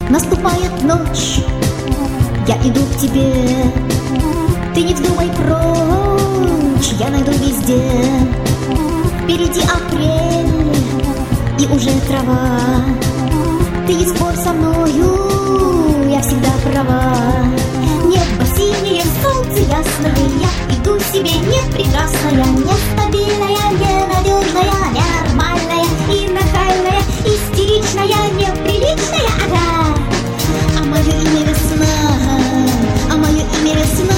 Наступает ночь, я иду к тебе. Ты не вздумай прочь, я найду везде. Впереди апрель и уже трава. Ты не спорь со мною, я всегда права. Небо синее, солнце ясное, я иду себе не прекрасная, нестабильная, ненадежная, ненормальная и нахальная, истеричная, неприличная, ага. А мое имя весна, а мое имя весна.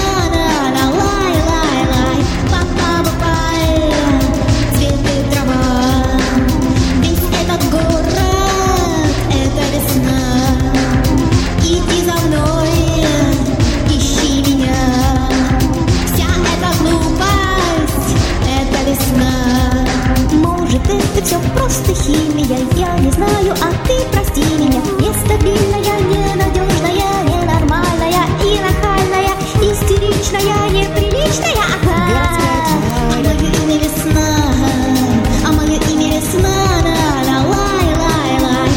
Это все просто химия, я не знаю, а ты прости меня. Нестабильная, ненадежная, ненормальная и нахальная, истеричная, неприличная, ага. А мое имя весна, а мое имя весна, лай.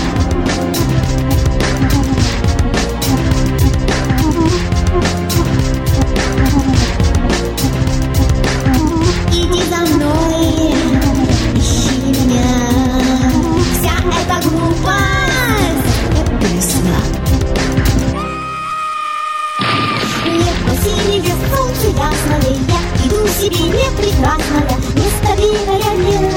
Иди за мной, солнце ясное, я иду себе не прекрасная, нестабильная,